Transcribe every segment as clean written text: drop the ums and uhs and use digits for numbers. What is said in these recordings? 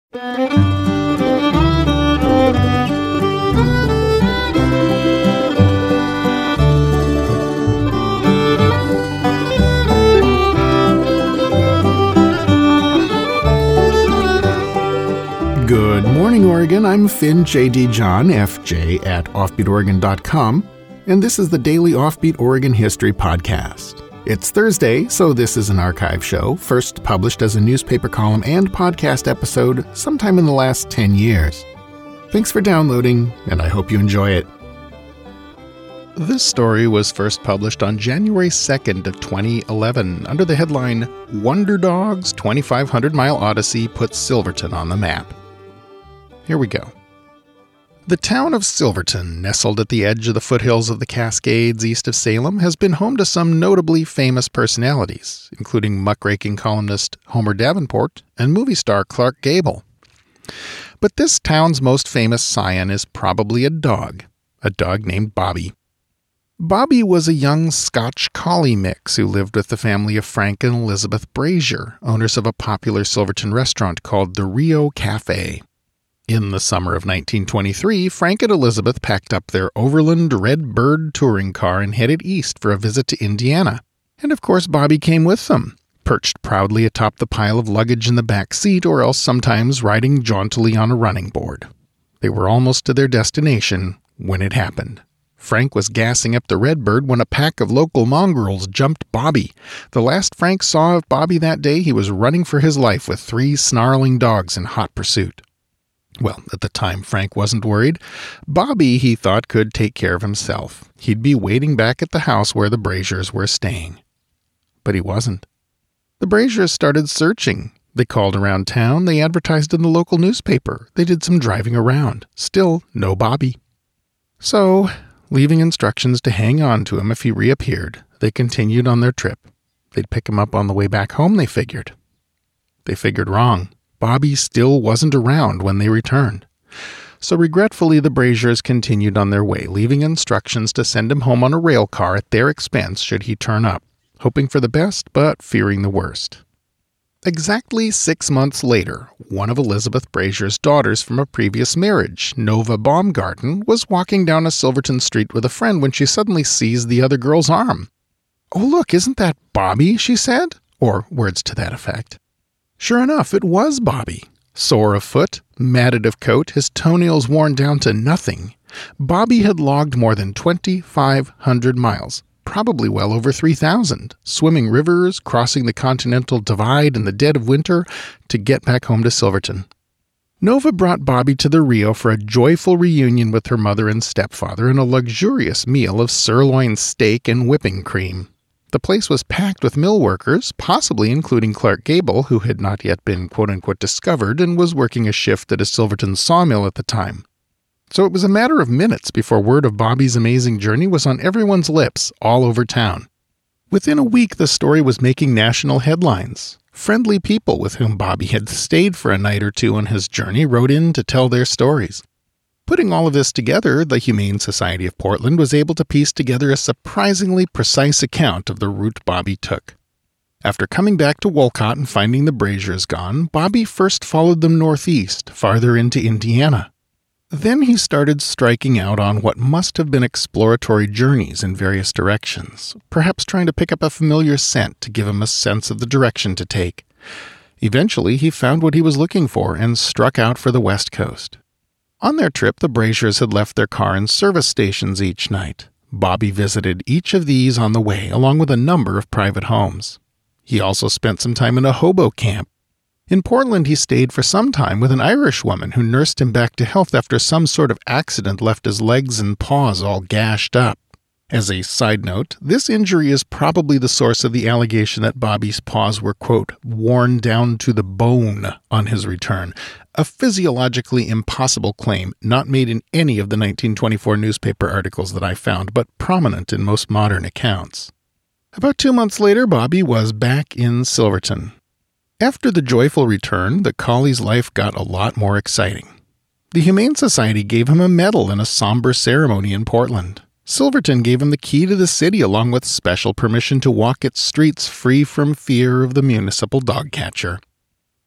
Good morning, Oregon. I'm Finn J.D. John, FJ at offbeatoregon.com, and this is the Daily Offbeat Oregon History Podcast. It's Thursday, so this is an archive show, first published as a newspaper column and podcast episode sometime in the last 10 years. Thanks for downloading, and I hope you enjoy it. This story was first published on January 2nd of 2011 under the headline, Wonder Dog's 2,500-Mile Odyssey Puts Silverton on the Map. Here we go. The town of Silverton, nestled at the edge of the foothills of the Cascades east of Salem, has been home to some notably famous personalities, including muckraking columnist Homer Davenport and movie star Clark Gable. But this town's most famous scion is probably a dog named Bobby. Bobby was a young Scotch collie mix who lived with the family of Frank and Elizabeth Brazier, owners of a popular Silverton restaurant called the Rio Cafe. In the summer of 1923, Frank and Elizabeth packed up their Overland Red Bird touring car and headed east for a visit to Indiana. And of course, Bobby came with them, perched proudly atop the pile of luggage in the back seat, or else sometimes riding jauntily on a running board. They were almost to their destination when it happened. Frank was gassing up the Redbird when a pack of local mongrels jumped Bobby. The last Frank saw of Bobby that day, he was running for his life with 3 snarling dogs in hot pursuit. Well, at the time, Frank wasn't worried. Bobby, he thought, could take care of himself. He'd be waiting back at the house where the Braziers were staying. But he wasn't. The Braziers started searching. They called around town. They advertised in the local newspaper. They did some driving around. Still, no Bobby. So, leaving instructions to hang on to him if he reappeared, they continued on their trip. They'd pick him up on the way back home, they figured. They figured wrong. Bobby still wasn't around when they returned. So regretfully, the Braziers continued on their way, leaving instructions to send him home on a rail car at their expense should he turn up, hoping for the best but fearing the worst. Exactly 6 months later, one of Elizabeth Brazier's daughters from a previous marriage, Nova Baumgarten, was walking down a Silverton street with a friend when she suddenly seized the other girl's arm. "Oh, look, isn't that Bobby?" she said, or words to that effect. Sure enough, it was Bobby. Sore of foot, matted of coat, his toenails worn down to nothing. Bobby had logged more than 2,500 miles, probably well over 3,000, swimming rivers, crossing the Continental Divide in the dead of winter to get back home to Silverton. Nova brought Bobby to the Rio for a joyful reunion with her mother and stepfather and a luxurious meal of sirloin steak and whipping cream. The place was packed with mill workers, possibly including Clark Gable, who had not yet been quote-unquote discovered and was working a shift at a Silverton sawmill at the time. So it was a matter of minutes before word of Bobby's amazing journey was on everyone's lips all over town. Within a week, the story was making national headlines. Friendly people with whom Bobby had stayed for a night or two on his journey wrote in to tell their stories. Putting all of this together, the Humane Society of Portland was able to piece together a surprisingly precise account of the route Bobby took. After coming back to Wolcott and finding the Braziers gone, Bobby first followed them northeast, farther into Indiana. Then he started striking out on what must have been exploratory journeys in various directions, perhaps trying to pick up a familiar scent to give him a sense of the direction to take. Eventually, he found what he was looking for and struck out for the West Coast. On their trip, the Braziers had left their car in service stations each night. Bobby visited each of these on the way, along with a number of private homes. He also spent some time in a hobo camp. In Portland, he stayed for some time with an Irish woman who nursed him back to health after some sort of accident left his legs and paws all gashed up. As a side note, this injury is probably the source of the allegation that Bobby's paws were, quote, worn down to the bone on his return, a physiologically impossible claim not made in any of the 1924 newspaper articles that I found, but prominent in most modern accounts. About 2 months later, Bobby was back in Silverton. After the joyful return, the collie's life got a lot more exciting. The Humane Society gave him a medal in a somber ceremony in Portland. Silverton gave him the key to the city along with special permission to walk its streets free from fear of the municipal dog catcher.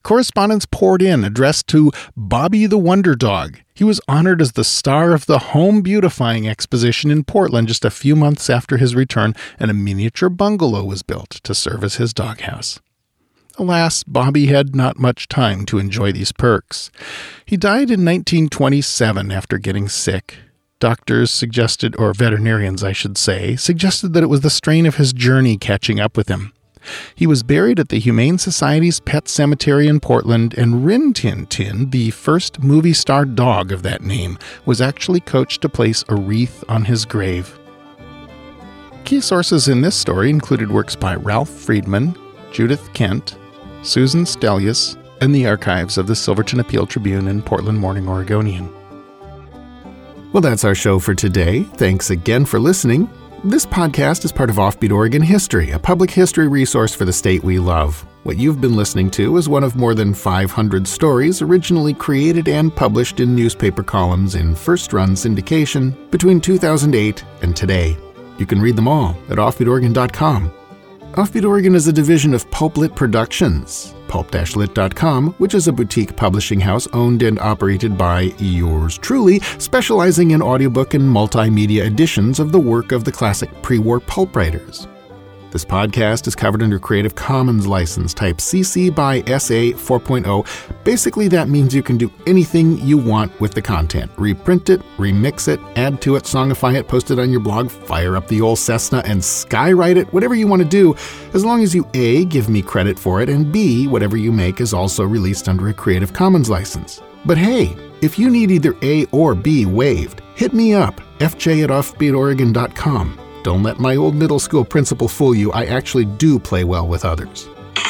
Correspondence poured in, addressed to Bobby the Wonder Dog. He was honored as the star of the Home Beautifying Exposition in Portland just a few months after his return, and a miniature bungalow was built to serve as his doghouse. Alas, Bobby had not much time to enjoy these perks. He died in 1927 after getting sick. Doctors suggested, or veterinarians I should say, suggested that it was the strain of his journey catching up with him. He was buried at the Humane Society's Pet Cemetery in Portland, and Rin Tin Tin, the first movie star dog of that name, was actually coached to place a wreath on his grave. Key sources in this story included works by Ralph Friedman, Judith Kent, Susan Stelius, and the archives of the Silverton Appeal Tribune and Portland Morning Oregonian. Well, that's our show for today. Thanks again for listening. This podcast is part of Offbeat Oregon History, a public history resource for the state we love. What you've been listening to is one of more than 500 stories originally created and published in newspaper columns in first-run syndication between 2008 and today. You can read them all at offbeatoregon.com. Offbeat Oregon is a division of Pulplit Productions, pulp-lit.com, which is a boutique publishing house owned and operated by yours truly, specializing in audiobook and multimedia editions of the work of the classic pre-war pulp writers. This podcast is covered under Creative Commons license type CC by SA 4.0. Basically, that means you can do anything you want with the content. Reprint it, remix it, add to it, songify it, post it on your blog, fire up the old Cessna, and skywrite it, whatever you want to do, as long as you A, give me credit for it, and B, whatever you make is also released under a Creative Commons license. But hey, if you need either A or B waived, hit me up, fj@offbeatoregon.com. Don't let my old middle school principal fool you. I actually do play well with others.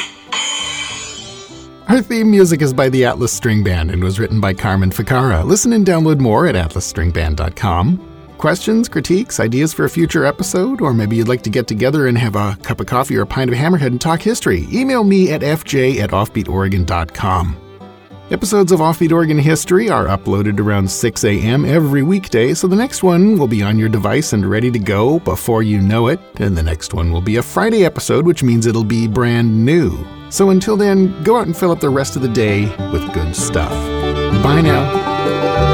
Our theme music is by the Atlas String Band and was written by Carmen Ficarra. Listen and download more at atlasstringband.com. Questions, critiques, ideas for a future episode, or maybe you'd like to get together and have a cup of coffee or a pint of Hammerhead and talk history, email me at fj@offbeatoregon.com. Episodes of Offbeat Oregon History are uploaded around 6 a.m. every weekday, so the next one will be on your device and ready to go before you know it, and the next one will be a Friday episode, which means it'll be brand new. So until then, go out and fill up the rest of the day with good stuff. Bye now.